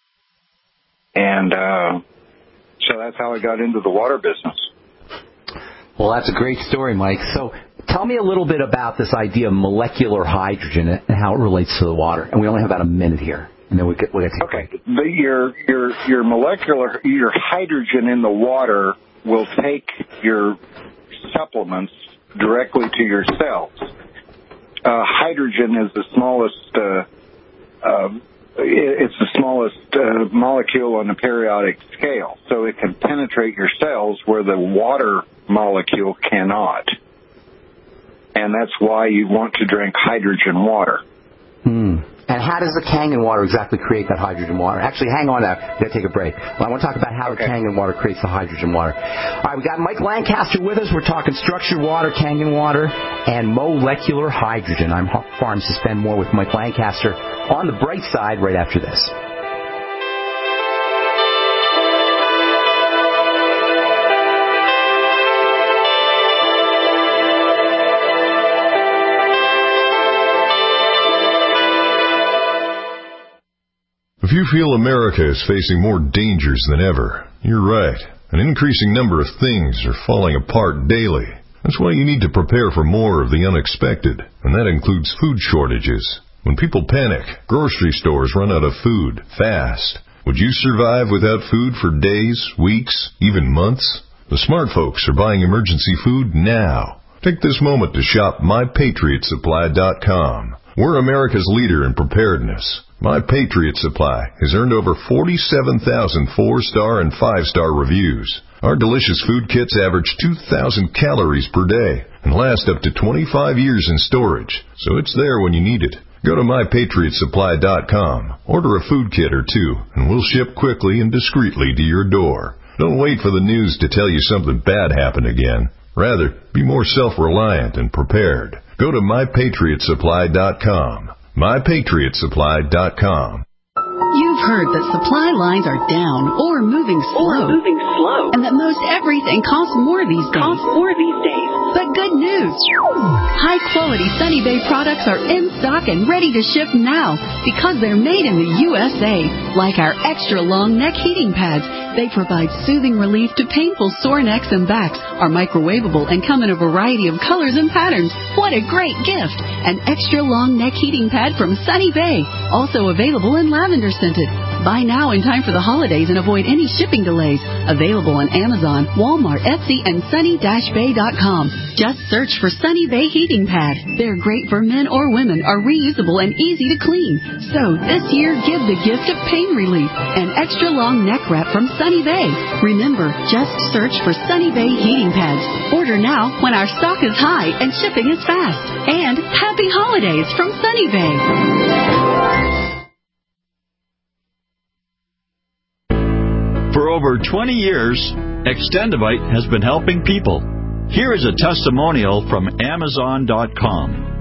And uh, so that's how I got into the water business. Well, that's a great story, Mike. So tell me a little bit about this idea of molecular hydrogen and how it relates to the water. And we only have about a minute here, and then we get we'll get to okay. The, your your your molecular your hydrogen in the water will take your supplements directly to your cells. Uh, hydrogen is the smallest, uh, uh, it's the smallest uh, molecule on the periodic scale, so it can penetrate your cells where the water molecule cannot. And that's why you want to drink hydrogen water. Hmm. And how does the Kangen water exactly create that hydrogen water? Actually, hang on there. We've got to take a break. Well, I want to talk about how okay. the Kangen water creates the hydrogen water. All right, we got Mike Lancaster with us. We're talking structured water, Kangen water, and molecular hydrogen. I'm Pharmacist Ben Moore with Mike Lancaster on the bright side right after this. If you feel America is facing more dangers than ever, you're right. An increasing number of things are falling apart daily. That's why you need to prepare for more of the unexpected, and that includes food shortages. When people panic, grocery stores run out of food fast. Would you survive without food for days, weeks, even months? The smart folks are buying emergency food now. Take this moment to shop my patriot supply dot com. We're America's leader in preparedness. My Patriot Supply has earned over forty-seven thousand four-star and five-star reviews. Our delicious food kits average two thousand calories per day and last up to twenty-five years in storage, so it's there when you need it. Go to my patriot supply dot com, order a food kit or two, and we'll ship quickly and discreetly to your door. Don't wait for the news to tell you something bad happened again. Rather, be more self-reliant and prepared. Go to my patriot supply dot com. my patriot supply dot com. You've heard that supply lines are down or moving slow, or moving slow, and that most everything costs more these days. Costs more these days. But good news! High-quality Sunny Bay products are in stock and ready to ship now because they're made in the U S A. Like our extra-long neck heating pads, they provide soothing relief to painful sore necks and backs, are microwavable, and come in a variety of colors and patterns. What a great gift! An extra-long neck heating pad from Sunny Bay, also available in lavender scented. Buy now in time for the holidays and avoid any shipping delays. Available on Amazon, Walmart, Etsy, and sunny dash bay dot com. Just search for Sunny Bay Heating Pad. They're great for men or women, are reusable and easy to clean. So this year, give the gift of pain relief. An extra long neck wrap from Sunny Bay. Remember, just search for Sunny Bay Heating Pads. Order now when our stock is high and shipping is fast. And happy holidays from Sunny Bay. For over twenty years, Extendivite has been helping people. Here is a testimonial from Amazon dot com.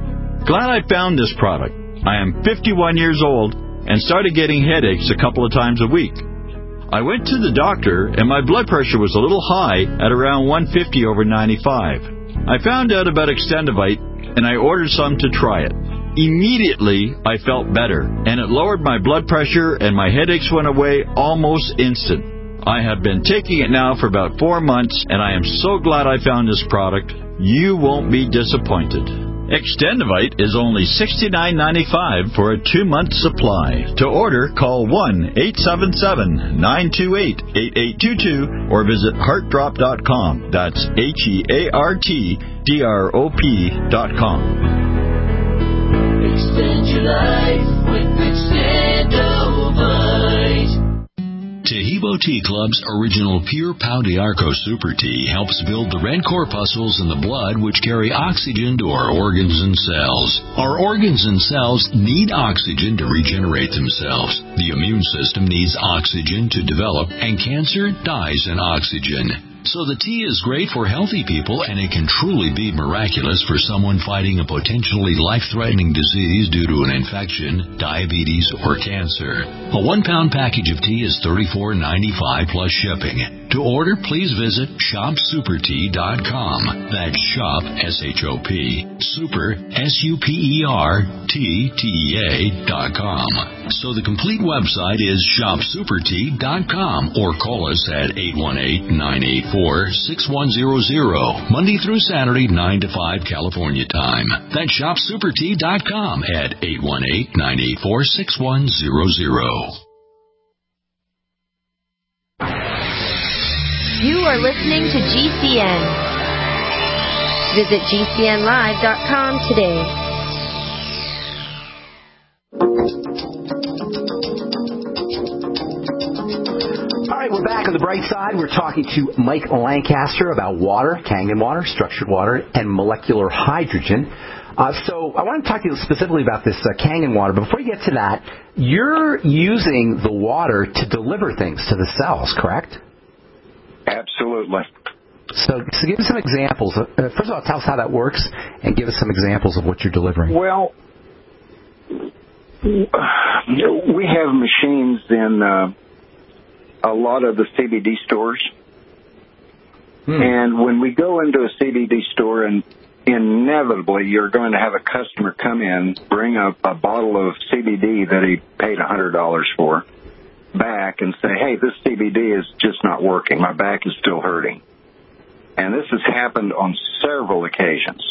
Glad I found this product. I am fifty-one years old and started getting headaches a couple of times a week. I went to the doctor and my blood pressure was a little high at around one fifty over ninety-five. I found out about Extendivite and I ordered some to try it. Immediately, I felt better, and it lowered my blood pressure and my headaches went away almost instant. I have been taking it now for about four months, and I am so glad I found this product. You won't be disappointed. Extendivite is only sixty-nine ninety-five for a two-month supply. To order, call one eight seven seven, nine two eight, eight eight two two or visit heart drop dot com. That's H E A R T D R O P dot com. Extend your life with Extendivite. Taheebo Tea Club's original Pure Pau d'Arco Super Tea helps build the red corpuscles in the blood which carry oxygen to our organs and cells. Our organs and cells need oxygen to regenerate themselves. The immune system needs oxygen to develop, and cancer dies in oxygen. So the tea is great for healthy people, and it can truly be miraculous for someone fighting a potentially life-threatening disease due to an infection, diabetes, or cancer. A one-pound package of tea is thirty-four ninety-five plus shipping. To order, please visit shop super tea dot com. That's shop, S H O P, super, S U P E R, T T E A dot com. So the complete website is shop super tea dot com, or call us at eight one eight, nine eight four, six one zero zero, Monday through Saturday, nine to five California time. That's shop super tea dot com at eight one eight, nine eight four, six one zero zero. You are listening to G C N. Visit G C N live dot com today. All right, we're back on the bright side. We're talking to Mike Lancaster about water, Kangen water, structured water, and molecular hydrogen. Uh, so I want to talk to you specifically about this uh, Kangen water. But before you get to that, you're using the water to deliver things to the cells, correct? Absolutely. So, so give us some examples. Uh, first of all, tell us how that works, and give us some examples of what you're delivering. Well, we have machines in uh, a lot of the C B D stores. Hmm. And when we go into a C B D store, and inevitably you're going to have a customer come in, bring up a bottle of C B D that he paid one hundred dollars for, back and say, hey, this C B D is just not working. My back is still hurting. And this has happened on several occasions.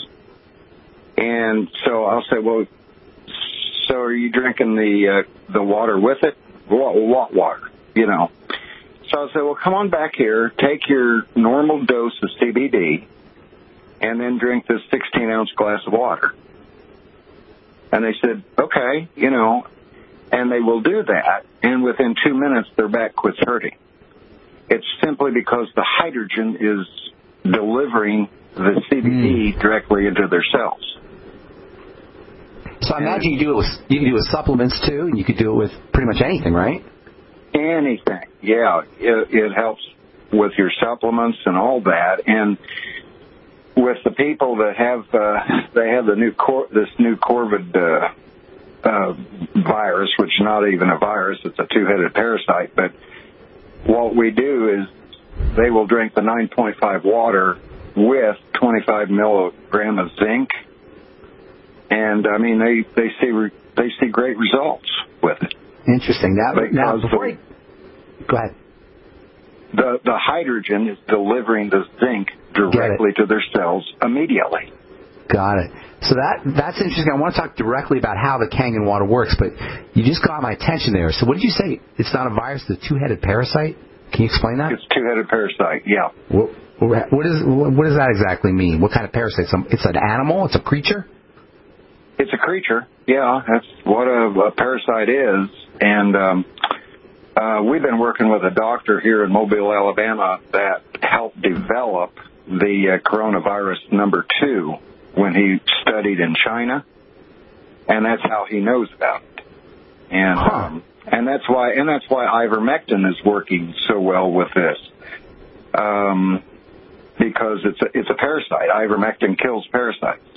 And so I'll say, well, so are you drinking the uh, the water with it? What, what water? You know. So I'll say, well, come on back here, take your normal dose of C B D, and then drink this sixteen-ounce glass of water. And they said, okay, you know, and they will do that, and within two minutes their back quits hurting. It's simply because the hydrogen is delivering the C B D mm. directly into their cells. So I imagine you do it with you can do it with supplements too, and you could do it with pretty much anything, right? Anything, yeah. It, it helps with your supplements and all that, and with the people that have uh, they have the new cor- this new Corvid uh, uh, virus, which is not even a virus; it's a two-headed parasite. But what we do is they will drink the nine point five water with twenty-five milligram of zinc, and I mean they they see re- they see great results with it. Interesting. Now, now before the, I, go ahead. The the hydrogen is delivering the zinc directly to their cells immediately. Got it. So that that's interesting. I want to talk directly about how the Kangen water works, but you just got my attention there. So what did you say? It's not a virus, it's a two-headed parasite? Can you explain that? It's two-headed parasite, yeah. What, what, is, what does that exactly mean? What kind of parasite? It's an animal? It's a creature? It's a creature, yeah. That's what a, a parasite is. And um, uh, we've been working with a doctor here in Mobile, Alabama, that helped develop the uh, coronavirus number two when he studied in China, and that's how he knows about it. And huh. um, and that's why and that's why ivermectin is working so well with this, um, because it's a, it's a parasite. Ivermectin kills parasites.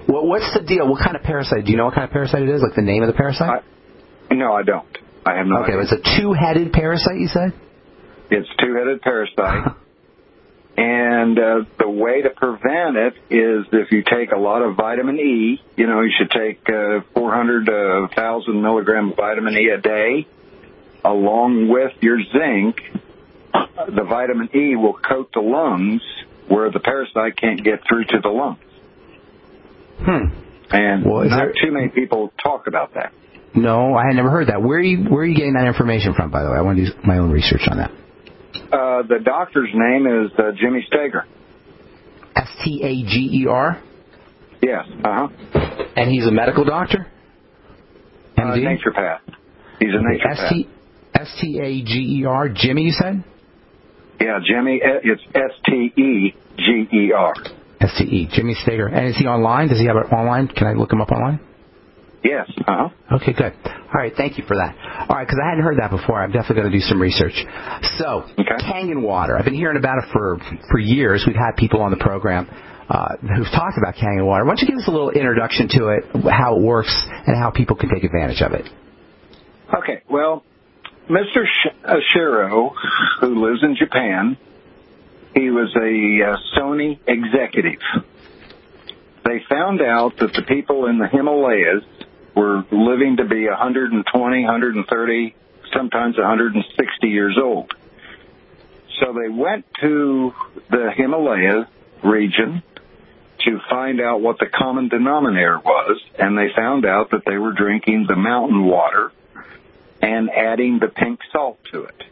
What, what's the deal? What kind of parasite? Do you know what kind of parasite it is? Like the name of the parasite? I, no, I don't. I have no okay, idea. Okay, it's a two-headed parasite, you said? It's two-headed parasite. And uh, the way to prevent it is if you take a lot of vitamin E, you know, you should take uh, four hundred uh, thousand milligrams of vitamin E a day, along with your zinc. The vitamin E will coat the lungs where the parasite can't get through to the lungs. Hmm. And well, not there... too many people talk about that. No, I had never heard that. Where are you, where are you getting that information from, by the way? I want to do my own research on that. Uh, the doctor's name is uh, Jimmy Steger. S T A G E R? Yes, uh-huh. And he's a medical doctor? M D? Uh, naturopath. He's a naturopath. S T A G E R, Jimmy, you said? Yeah, Jimmy, it's S T E G E R. S T E, Jimmy Steger. And is he online? Does he have it online? Can I look him up online? Yes, uh-huh. Okay, good. All right, thank you for that. All right, because I hadn't heard that before. I'm definitely going to do some research. So, okay. Kangen water. I've been hearing about it for, for years. We've had people on the program uh, who've talked about Kangen water. Why don't you give us a little introduction to it, how it works, and how people can take advantage of it? Okay, well, Mister Shiro, who lives in Japan, he was a uh, Sony executive. They found out that the people in the Himalayas were living to be one hundred twenty, one hundred thirty, sometimes one hundred sixty years old. So they went to the Himalaya region to find out what the common denominator was, and they found out that they were drinking the mountain water and adding the pink salt to it.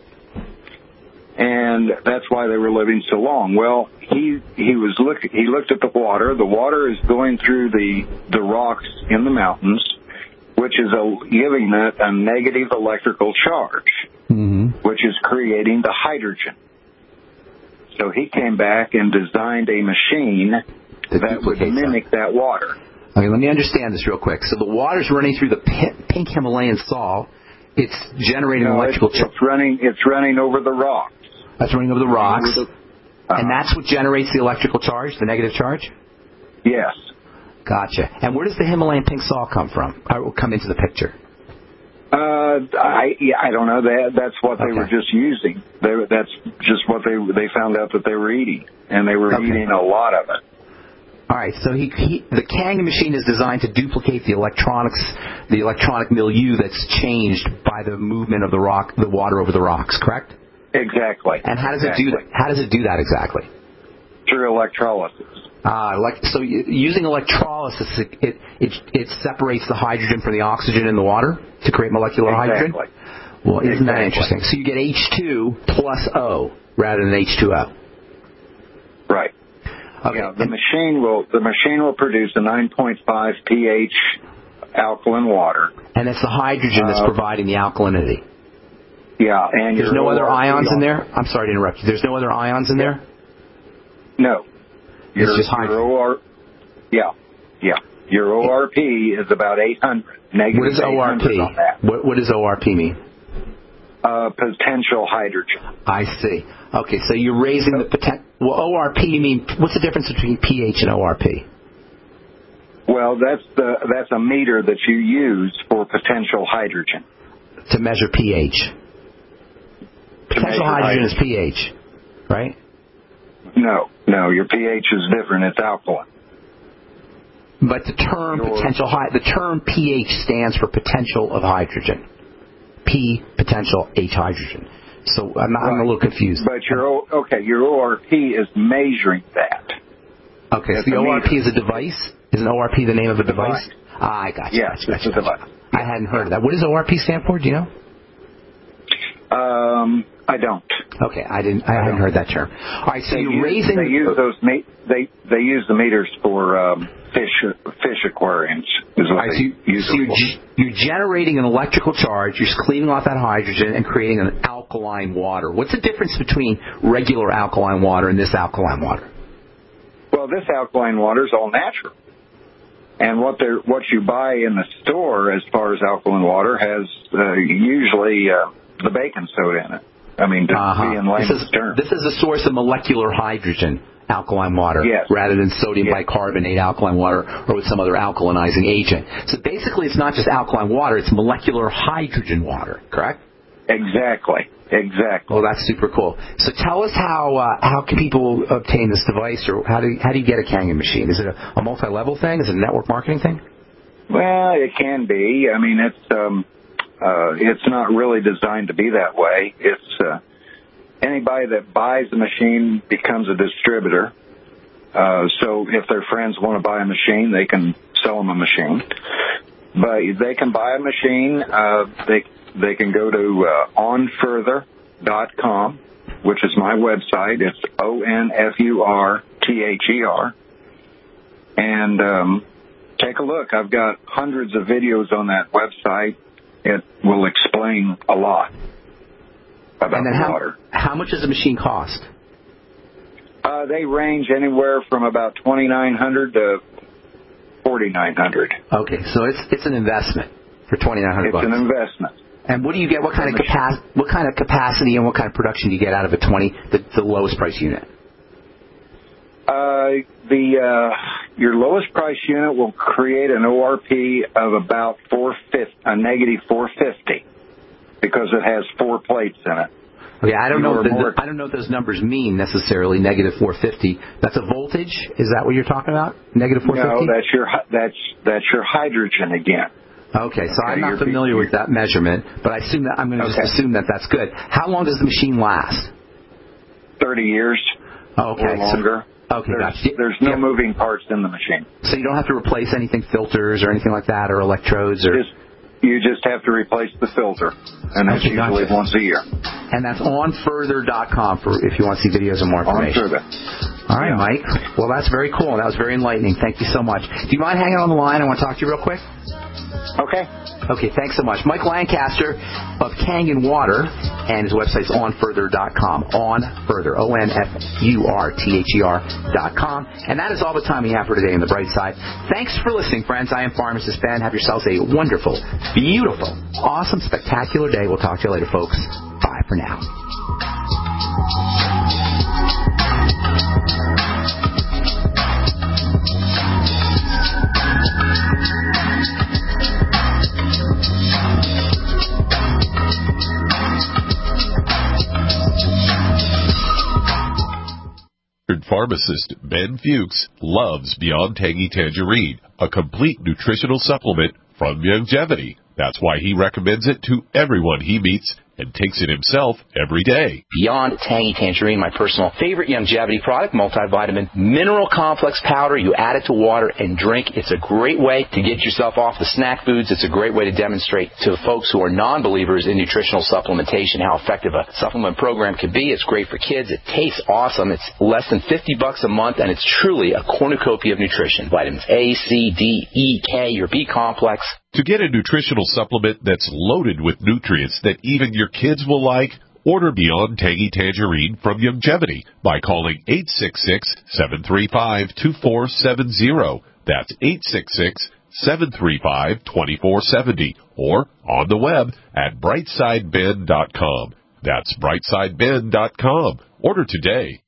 And that's why they were living so long. Well, he he was look he looked at the water. The water is going through the the rocks in the mountains, which is a, giving it a negative electrical charge, mm-hmm. which is creating the hydrogen. So he came back and designed a machine that would mimic that. that water. Okay, let me understand this real quick. So the water's running through the pink Himalayan salt. It's generating no, electrical charge. charge. It's running. It's running over the rocks. That's running over the rocks. Over the, uh-huh. And that's what generates the electrical charge, the negative charge? Yes. Gotcha. And where does the Himalayan pink salt come from? Or will come into the picture? Uh, I yeah, I don't know. That that's what they okay. were just using. They, that's just what they they found out that they were eating, and they were okay. eating a lot of it. All right. So he, he the Kangen machine is designed to duplicate the electronics, the electronic milieu that's changed by the movement of the rock, the water over the rocks. Correct? Exactly. And how does exactly. it do that? How does it do that exactly? Through electrolysis. Ah, uh, like so. Using electrolysis, it, it it it separates the hydrogen from the oxygen in the water to create molecular exactly. hydrogen. Well, isn't exactly. that interesting? So you get H two plus O rather than H two O. Right. Okay. Yeah, the machine will the machine will produce a nine point five pH alkaline water. And it's the hydrogen that's uh, providing the alkalinity. Yeah, and there's no other ions in there? I'm sorry to interrupt you. There's no other ions in there? No. Your, it's just hydrogen. Your O R, yeah, yeah. Your O R P is about eight hundred. Negative what is O R P? On that. What, what does O R P mean? Uh, potential hydrogen. I see. Okay, so you're raising so, the potential. Well, O R P, you mean, what's the difference between pH and O R P? Well, that's the that's a meter that you use for potential hydrogen. To measure pH. Potential hydrogen is pH, right? No, no, your pH is different. It's alkaline. But the term your, potential hi- the term pH stands for potential of hydrogen. P potential H hydrogen. So I'm, not, right. I'm a little confused. But your o, okay, your O R P is measuring that. Okay, That's so the O R P meter. Is a device. Is an O R P the name of a device? device? Ah, I got you. Yes, gotcha, it's a gotcha. device. I hadn't heard of that. What does O R P stand for? Do you know? Um, I don't. Okay, I didn't. I, I hadn't heard that term. All right, so they you're use, raising. They use those. They they use the meters for um, fish fish aquariums. Is what right, they so you, use so you're, you're generating an electrical charge. You're cleaning off that hydrogen and creating an alkaline water. What's the difference between regular alkaline water and this alkaline water? Well, this alkaline water is all natural. And what they what you buy in the store as far as alkaline water has uh, usually uh, the baking soda in it. I mean, to uh-huh. be in layman's this is, terms. This is a source of molecular hydrogen alkaline water, yes. rather than sodium yes. bicarbonate alkaline water or with some other alkalinizing agent. So basically, it's not just alkaline water; it's molecular hydrogen water. Correct? Exactly. Exactly. Well, that's super cool. So tell us how uh, how can people obtain this device, or how do you, how do you get a Kangen machine? Is it a, a multi-level thing? Is it a network marketing thing? Well, it can be. I mean, it's um, uh, it's not really designed to be that way. It's uh, anybody that buys the machine becomes a distributor. Uh, so if their friends want to buy a machine, they can sell them a machine. But they can buy a machine. Uh, they they can go to uh, on further dot com, which is my website. It's O N F U R T H E R. And um, take a look. I've got hundreds of videos on that website. It will explain a lot about and then the how, water. How much does the machine cost? Uh, they range anywhere from about twenty-nine hundred dollars to forty-nine hundred dollars. Okay, so it's it's an investment for twenty-nine hundred dollars. It's an investment. And what do you get? What kind of capacity? What kind of capacity and what kind of production do you get out of a twenty, the, the lowest price unit? Uh, the uh, your lowest price unit will create an O R P of about four fifty, a negative four fifty, because it has four plates in it. Okay, I don't know. What the, I don't know what those numbers mean necessarily. Negative four fifty. That's a voltage. Is that what you're talking about? Negative four fifty. No, that's your that's that's your hydrogen again. Okay, so okay, I'm not familiar with that measurement, but I assume that I'm going to okay. just assume that that's good. How long does the machine last? Thirty years. Oh, okay, or longer. So, Okay, there's, gotcha. there's no yeah. moving parts in the machine. So you don't have to replace anything, filters or anything like that, or electrodes, or just, you just have to replace the filter, and that's okay, usually gotcha. once a year. And that's on further dot com for if you want to see videos and more information. On Further. All right, yeah. Mike. Well, that's very cool. That was very enlightening. Thank you so much. Do you mind hanging on the line? I want to talk to you real quick. Okay. Okay, thanks so much. Mike Lancaster of Kangen Water, and his website's on further dot com. On Further, O N F U R T H E R dot com. And that is all the time we have for today on The Bright Side. Thanks for listening, friends. I am Pharmacist Ben. Have yourselves a wonderful, beautiful, awesome, spectacular day. We'll talk to you later, folks. Bye for now. Pharmacist Ben Fuchs loves Beyond Tangy Tangerine, a complete nutritional supplement from Youngevity. That's why he recommends it to everyone he meets and takes it himself every day. Beyond Tangy Tangerine, my personal favorite Youngevity product, multivitamin mineral complex powder. You add it to water and drink. It's a great way to get yourself off the snack foods. It's a great way to demonstrate to folks who are non-believers in nutritional supplementation how effective a supplement program can be. It's great for kids. It tastes awesome. It's less than fifty bucks a month, and it's truly a cornucopia of nutrition. Vitamins A, C, D, E, K, your B complex. To get a nutritional supplement that's loaded with nutrients that even your kids will like, order Beyond Tangy Tangerine from Youngevity by calling eight six six, seven three five, two four seven zero. That's eight six six, seven three five, two four seven zero. Or on the web at brightside ben dot com. That's brightside ben dot com. Order today.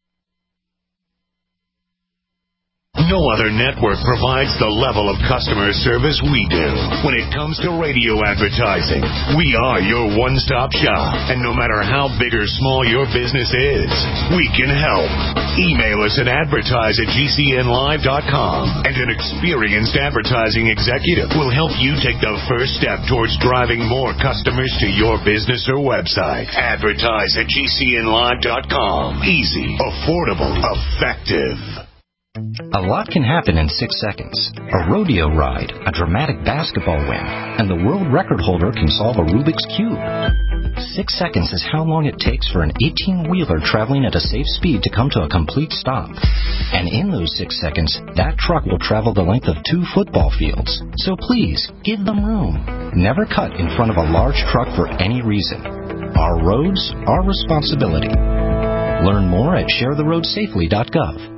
No other network provides the level of customer service we do. When it comes to radio advertising, we are your one-stop shop. And no matter how big or small your business is, we can help. Email us at advertise at G C N live dot com, and an experienced advertising executive will help you take the first step towards driving more customers to your business or website. Advertise at G C N live dot com. Easy, affordable, effective. A lot can happen in six seconds. A rodeo ride, a dramatic basketball win, and the world record holder can solve a Rubik's Cube. Six seconds is how long it takes for an eighteen-wheeler traveling at a safe speed to come to a complete stop. And in those six seconds, that truck will travel the length of two football fields. So please, give them room. Never cut in front of a large truck for any reason. Our roads, our responsibility. Learn more at share the road safely dot gov.